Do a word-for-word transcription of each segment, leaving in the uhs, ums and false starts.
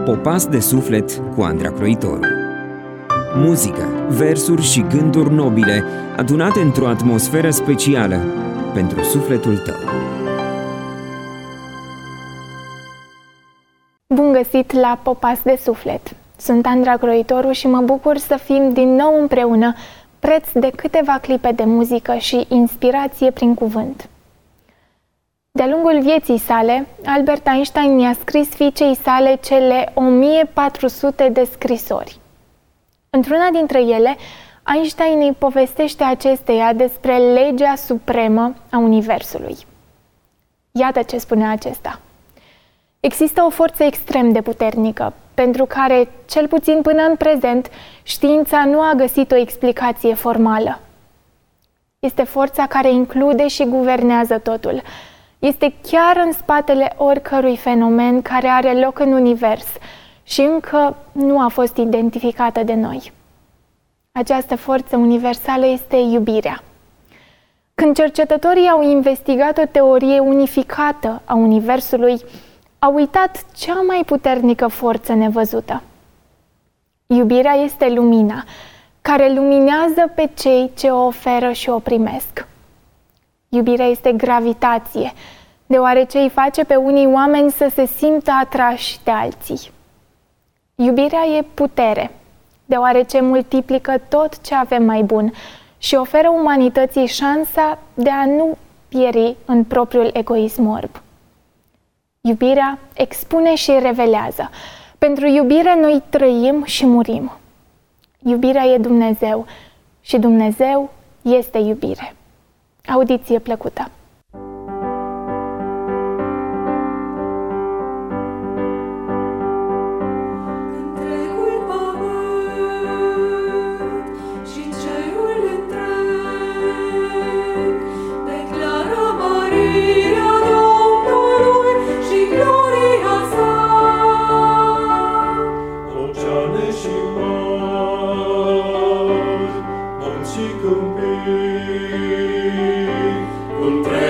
Popas de suflet cu Andra Croitoru. Muzică, versuri și gânduri nobile adunate într-o atmosferă specială pentru sufletul tău. Bun găsit la Popas de suflet! Sunt Andra Croitoru și mă bucur să fim din nou împreună, preț de câteva clipe de muzică și inspirație prin cuvânt. De-a lungul vieții sale, Albert Einstein i-a scris fiicei sale cele o mie patru sute de scrisori. Într-una dintre ele, Einstein îi povestește acesteia despre legea supremă a Universului. Iată ce spune acesta. Există o forță extrem de puternică, pentru care, cel puțin până în prezent, știința nu a găsit o explicație formală. Este forța care include și guvernează totul. Este chiar în spatele oricărui fenomen care are loc în univers și încă nu a fost identificată de noi. Această forță universală este iubirea. Când cercetătorii au investigat o teorie unificată a universului, au uitat cea mai puternică forță nevăzută. Iubirea este lumina, care luminează pe cei ce o oferă și o primesc. Iubirea este gravitație, deoarece îi face pe unii oameni să se simtă atrași de alții. Iubirea e putere, deoarece multiplică tot ce avem mai bun și oferă umanității șansa de a nu pieri în propriul egoism orb. Iubirea expune și revelează. Pentru iubire noi trăim și murim. Iubirea e Dumnezeu și Dumnezeu este iubire. Audiție plăcută! Între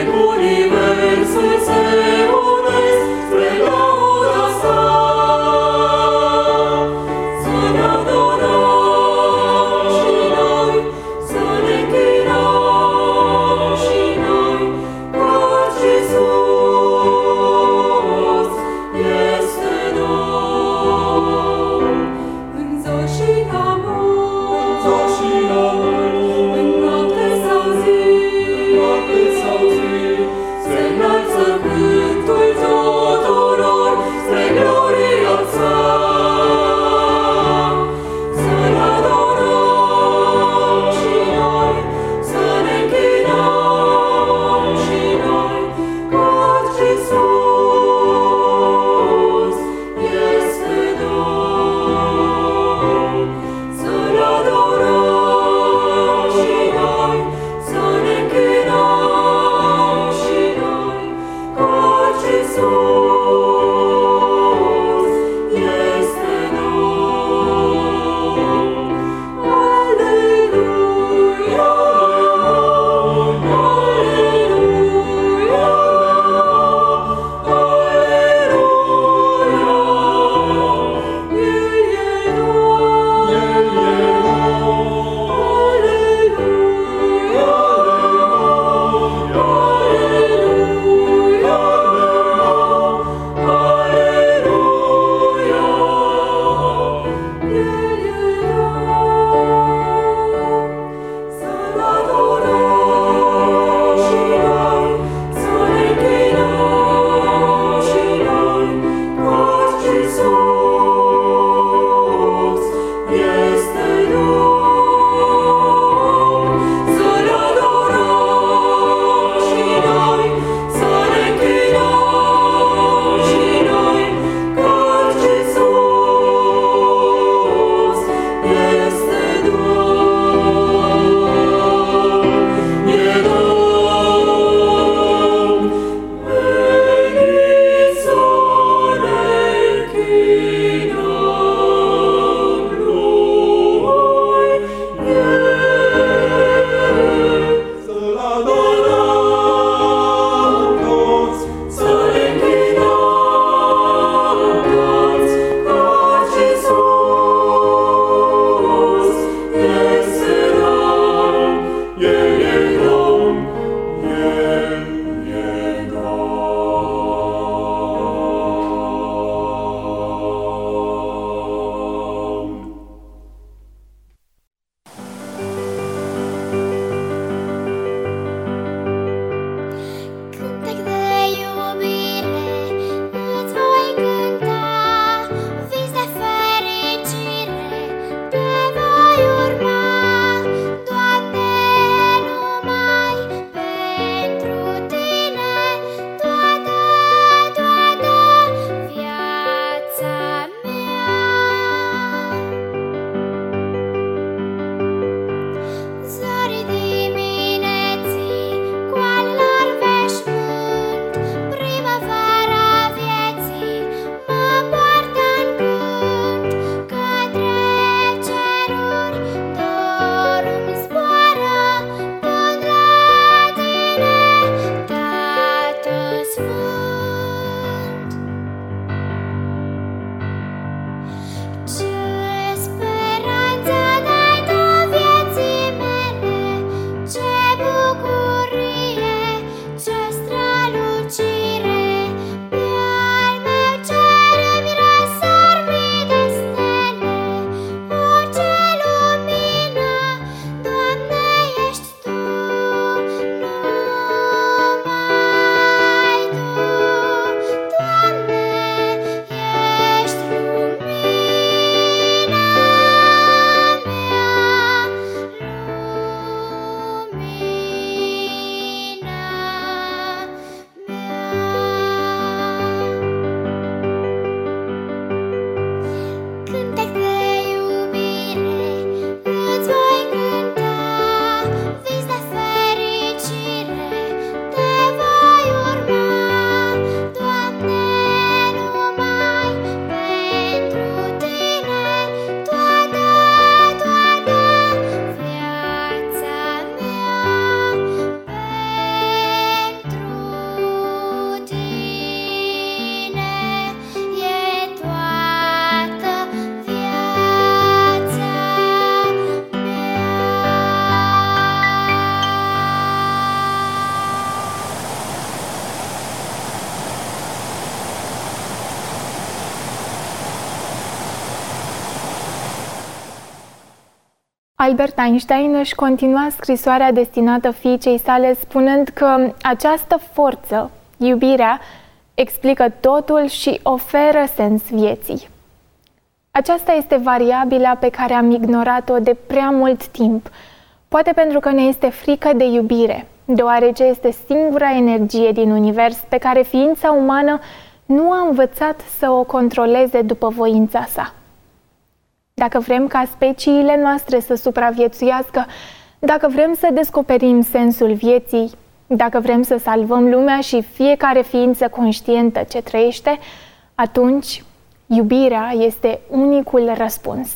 Albert Einstein își continua scrisoarea destinată fiicei sale spunând că această forță, iubirea, explică totul și oferă sens vieții. Aceasta este variabila pe care am ignorat-o de prea mult timp, poate pentru că ne este frică de iubire, deoarece este singura energie din univers pe care ființa umană nu a învățat să o controleze după voința sa. Dacă vrem ca speciile noastre să supraviețuiască, dacă vrem să descoperim sensul vieții, dacă vrem să salvăm lumea și fiecare ființă conștientă ce trăiește, atunci iubirea este unicul răspuns.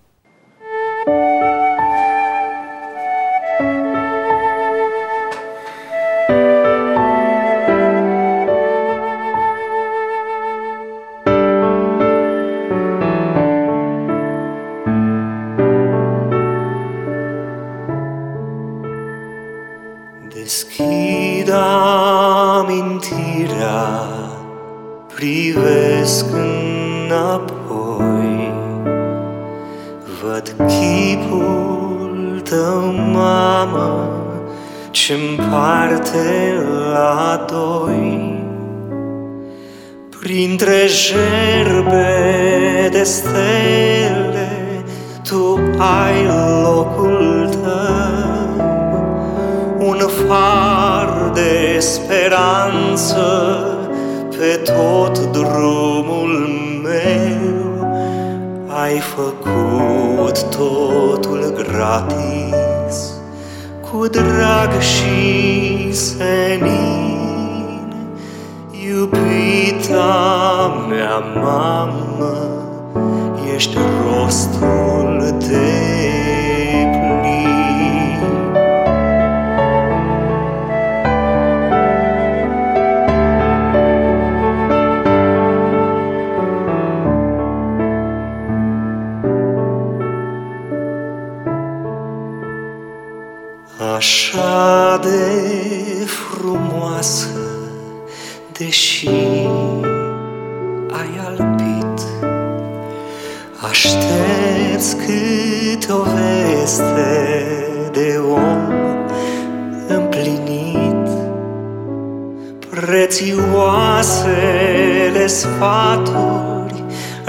Deschid amintirea, privesc înapoi, văd chipul tău, mamă, ce împarte la doi. Printre gerbe de stele, tu ai locul tău, un far de speranță pe tot drumul meu. Ai făcut totul gratis, cu drag și senin. Iubita mea mamă, ești rostul de plin. Așa de frumoasă, deși ai albit, aștepți câte o veste de om împlinit. Prețioasele sfaturi,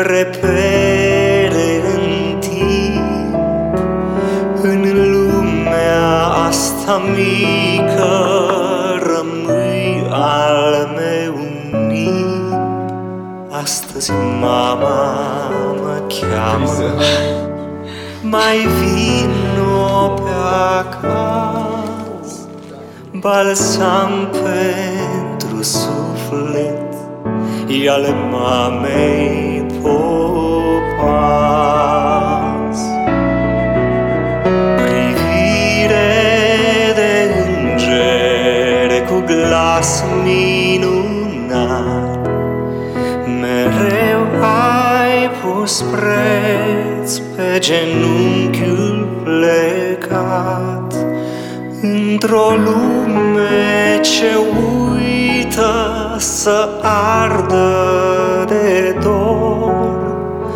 repere în timp, în lumea asta mică rămâi al meu nip. Astăzi mama mă cheamă, mai vino pe acasă, balsam pentru suflet, e ale mamei popas. Glas minunat, mereu ai pus preț pe genunchiul plecat, într-o lume ce uită să ardă de dor.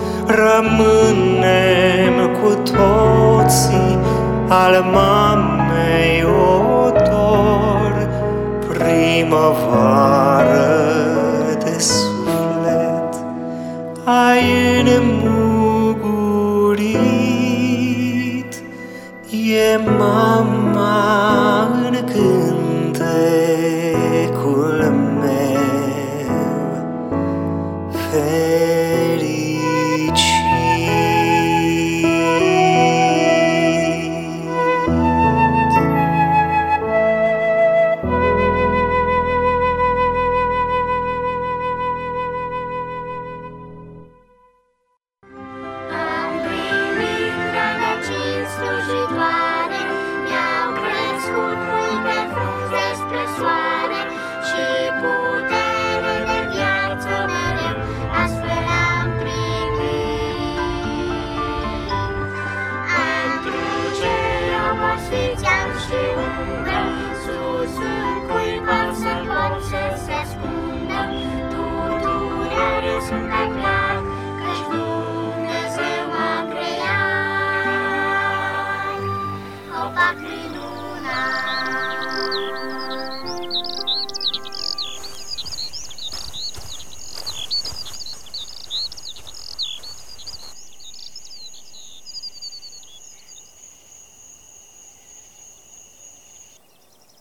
Rămânem cu toții al mamei odor, primăvară de suflet ai înmugurit. E mama în cântecul meu fericit. Slujitoare mi-au crescut.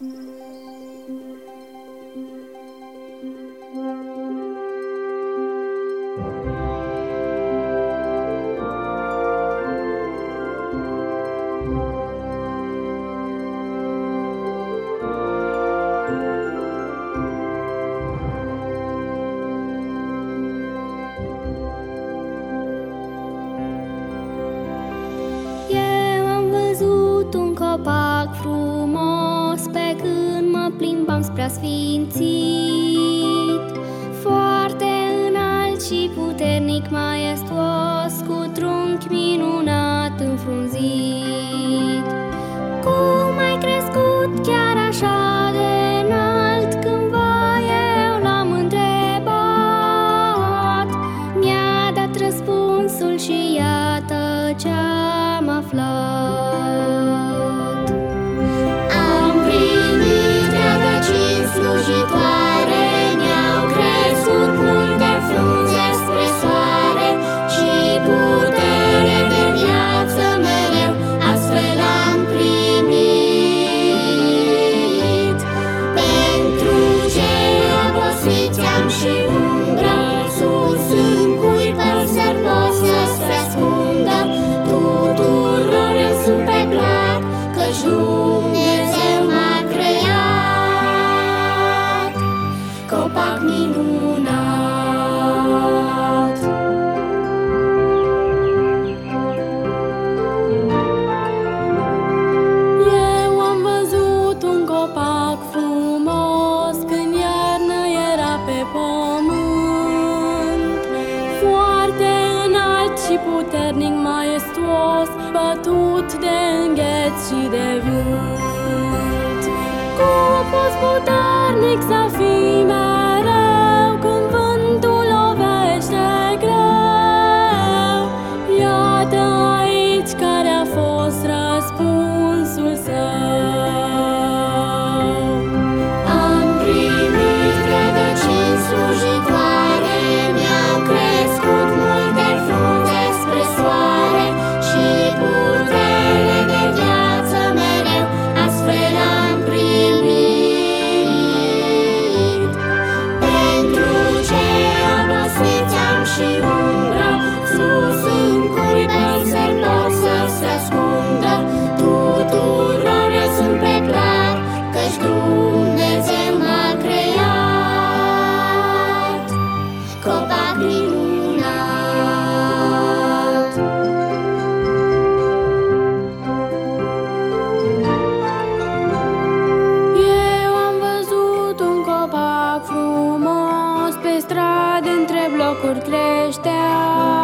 Copac frumos pe când mă plimbam spre asfințit, foarte înalt și puternic, maestos, cu trunchi minunat înfrunzit. Cum ai crescut chiar așa de înalt? Cândva eu l-am întrebat, mi-a dat răspunsul și iată ce-am aflat. Slujitoare mi-au crescut multe frunze spre soare și putere de viață mereu, astfel am primit. Pentru cei obosiți am și umbră, sus în cui păsări pot să-ți răspundă. Tuturor eu sunt pe plac, căci Dumnezeu m-a creat. Copac minunat. Eu am văzut un copac frumos când iarnă era pe pământ, foarte înalt și puternic, maestos, bătut de îngheț și de vânt. Cum poți puternic să fii mereu când vântul lovește greu? Iată aici care a fost răspunsul său. Am primit rădăcini slujitoare, mi-au crescut multe frunze spre soare și putere de viață mereu, astfel am primit. Pentru cei obosiți am și umbră, sus în cui păsări pot să-ți răspundă. Tuturor eu sunt pe plac, căci Dumnezeu m-a creat. Copac minunat. Eu am văzut un copac frumos pe stradă între blocuri creștea,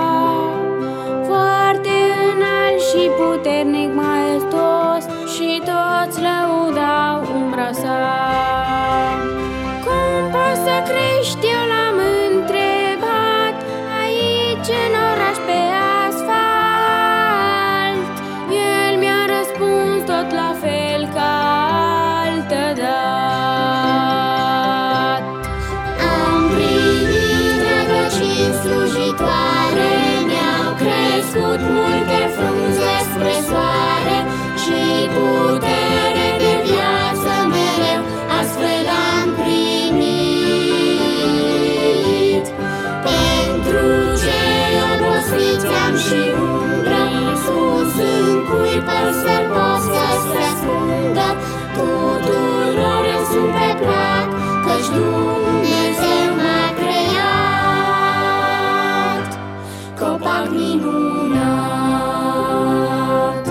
foarte înalt și puternic, maestos, și toți lăudau umbra sa. Cum poți să crești, eu l-am întrebat, aici în oraș pe asfalt? El mi-a răspuns tot la fel ca altădată. Am primit rădăcini slujitoare, mi-au crescut multe frunze spre soare și putere de viață mereu, astfel am primit. Pentru cei obosiți am și umbră, sus în cui păsări pot să-ți răspundă. Tuturor eu sunt pe plac, căci Dumnezeu m-a creat. Copac minunat.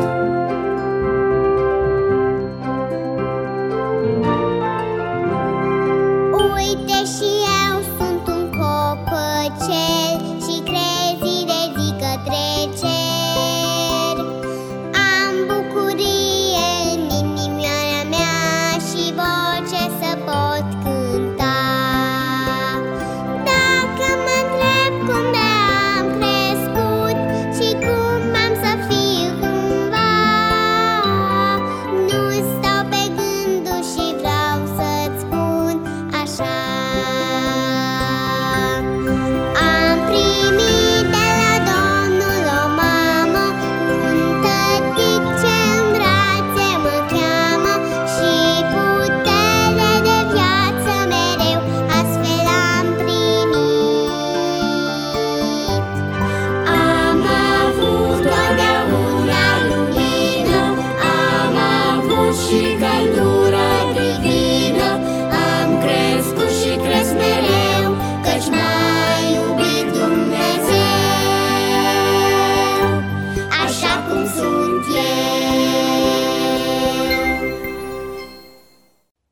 Uite și eu sunt un copăcel și crezi de zi către cer. Am bucurie în inimioara mea și voce să pot cânta. Dacă mă întreb cum de am crescut,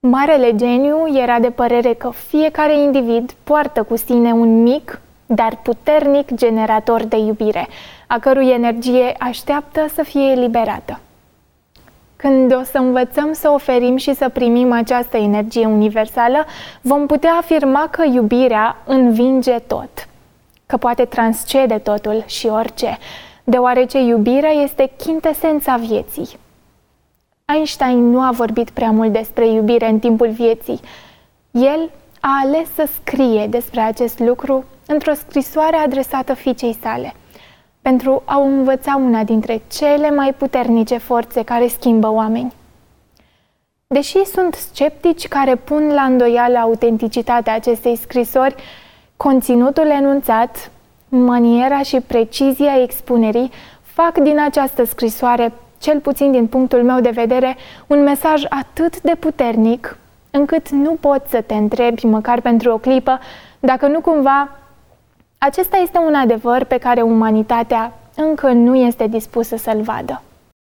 Marele geniu era de părere că fiecare individ poartă cu sine un mic, dar puternic generator de iubire, a cărui energie așteaptă să fie eliberată. Când o să învățăm să oferim și să primim această energie universală, vom putea afirma că iubirea învinge tot, că poate transcede totul și orice, deoarece iubirea este chintesența vieții. Einstein nu a vorbit prea mult despre iubire în timpul vieții. El a ales să scrie despre acest lucru într-o scrisoare adresată fiicei sale, pentru a o învăța una dintre cele mai puternice forțe care schimbă oameni. Deși sunt sceptici care pun la îndoială autenticitatea acestei scrisori, conținutul enunțat, maniera și precizia expunerii fac din această scrisoare, cel puțin din punctul meu de vedere, un mesaj atât de puternic, încât nu poți să te întrebi, măcar pentru o clipă, dacă nu cumva acesta este un adevăr pe care umanitatea încă nu este dispusă să-l vadă.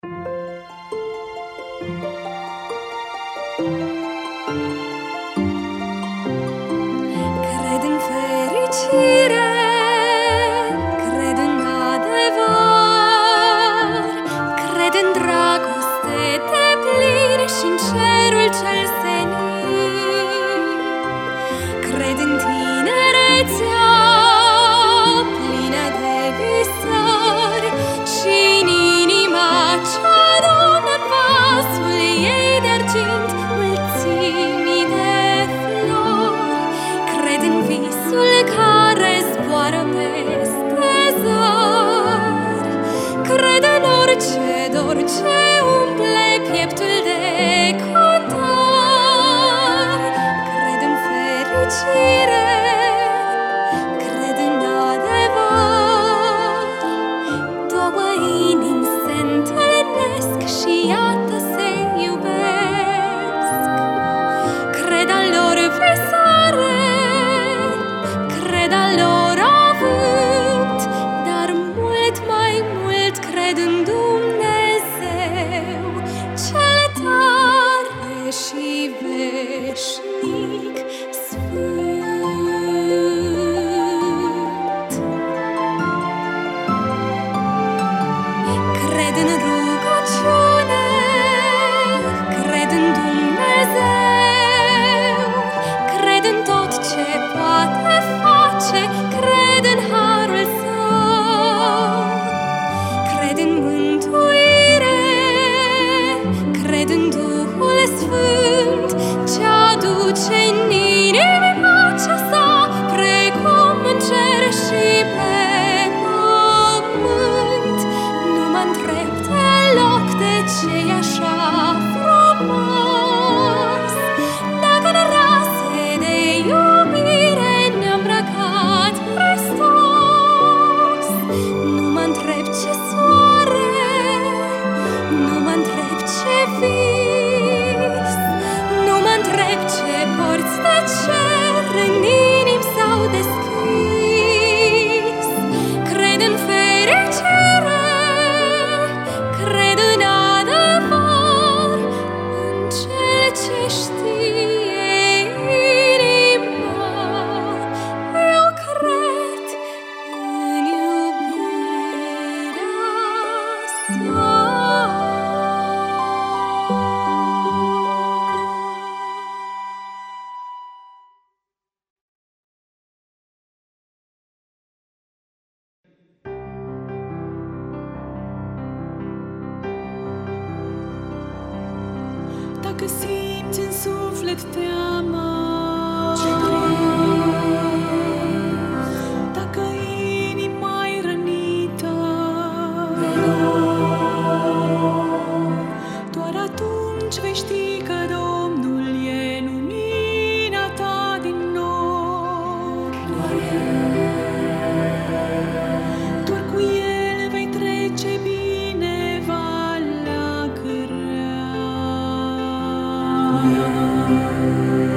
Cred în fericire, cred în adevăr, cred în dragoste deplină și în cerul cel senin. Cred în tinerețea plină de visări și în inima ce adună în vasul ei de argint mulțimi de flori. Cred în visul care zboară peste zări. Cred în orice dor ce umple pieptul de cătar. Cred în fericire, cred în adevăr. Două inimi se întâlnesc și iată se iubesc. Cred al lor visare, cred al lor avânt, dar mult mai mult cred în Dumnezeu, cel tare și veșnic sfânt. Cred în rugăciune, cred în Dumnezeu, cred în tot ce poate face, cred în harul său. Cred în mântuire, cred în Duhul Sfânt, ce aduce în inimi pacea sa, precum în cer și pe pământ. Nu mă întreb deloc de ce e așa frumos, dacă în rase de iubire ne-a îmbrăcat Hristos. Nu mă întreb ce soare, nu mă întreb ce vis, nu mă întreb ce porți de cer în inimi s-au deschis. Cred în fericire, cred în adevăr, în cel ce știe inima. Eu cred în iubirea sa. Dacă simți în suflet teamă, dacă inima-i rănită, doar atunci vei ști că Domnul e lumina ta din nori. Doar cu El vei trece bine valea grea.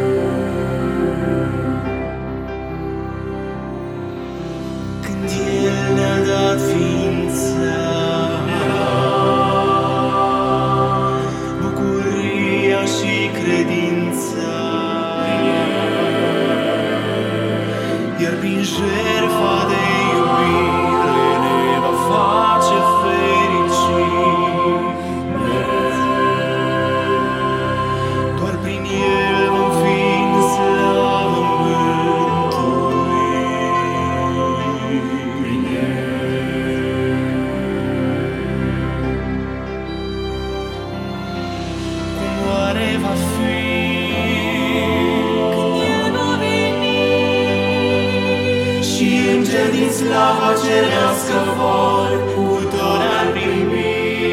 cerească vor, cu dor ar primi.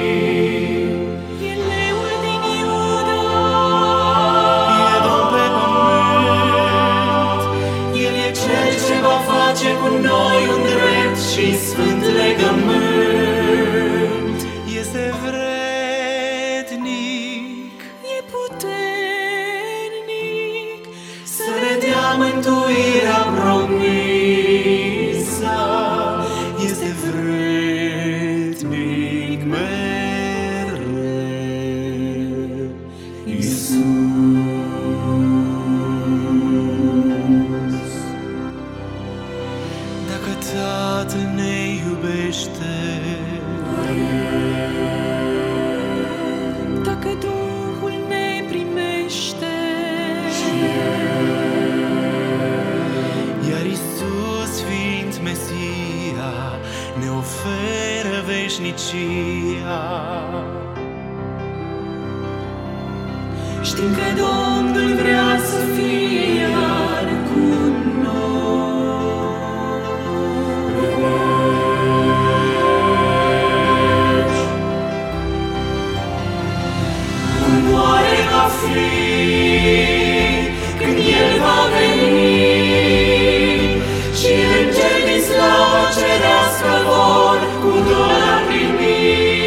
E leul din Iuda, E Domn pe pământ, El e Cel ce va face cu noi un drept și sfânt legământ. Este vrednic, e puternic, să ne dea mântuirea promisă. Este vrednic mereu, Iisus. Dacă Tatăl ne iubește, dacă Duhul ne primește, iar Iisus fiind Mesia ne oferă veșnicia. știm că Domnul vrea să fie iar cu noi. Cum moare va fi când El va veni și îngeri din slavă cerească vor cu dor ar primi.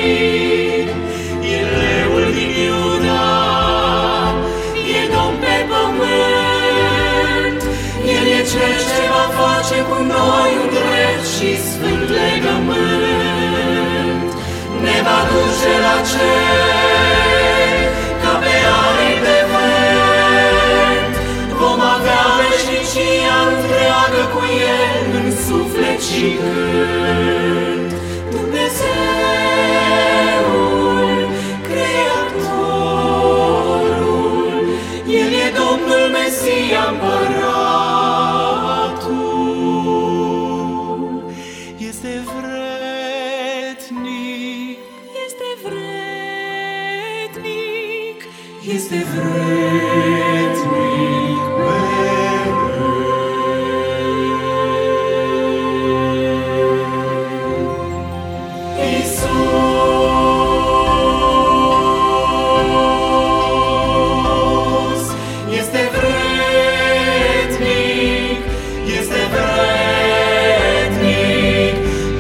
E leul din Iuda, e Domn pe pământ, El e Cel ce va face cu noi un drept și sfânt legământ. Ne va duce la cer ca pe aripi de vânt, vom avea veșnicia întreagă cu El în suflet și gând. Dumnezeul, Creatorul, El e Domnul Mesia, Împăratul. Este vrednic, Este vrednic, este vrednic mereu. Iisus este vrednic, este vrednic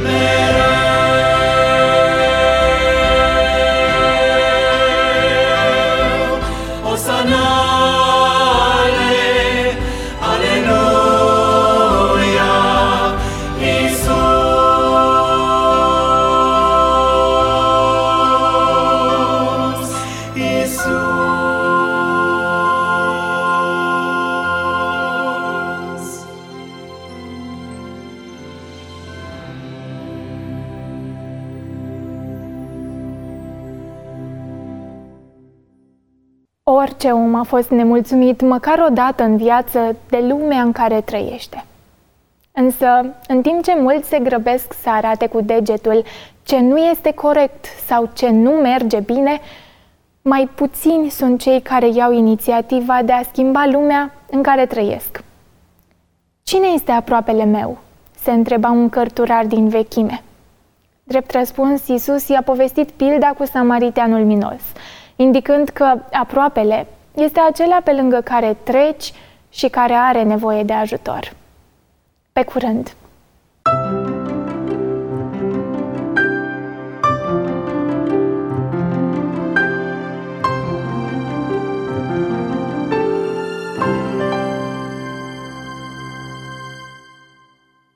mereu. Osanale, aleluia, Iisus, Iisus. Orice om a fost nemulțumit măcar o dată în viață de lumea în care trăiește. Însă, în timp ce mulți se grăbesc să arate cu degetul ce nu este corect sau ce nu merge bine, mai puțini sunt cei care iau inițiativa de a schimba lumea în care trăiesc. Cine este aproapele meu? Se întreba un cărturar din vechime. Drept răspuns, Iisus i-a povestit pilda cu samariteanul minos, indicând că aproapele este acela pe lângă care treci și care are nevoie de ajutor. Pe curând!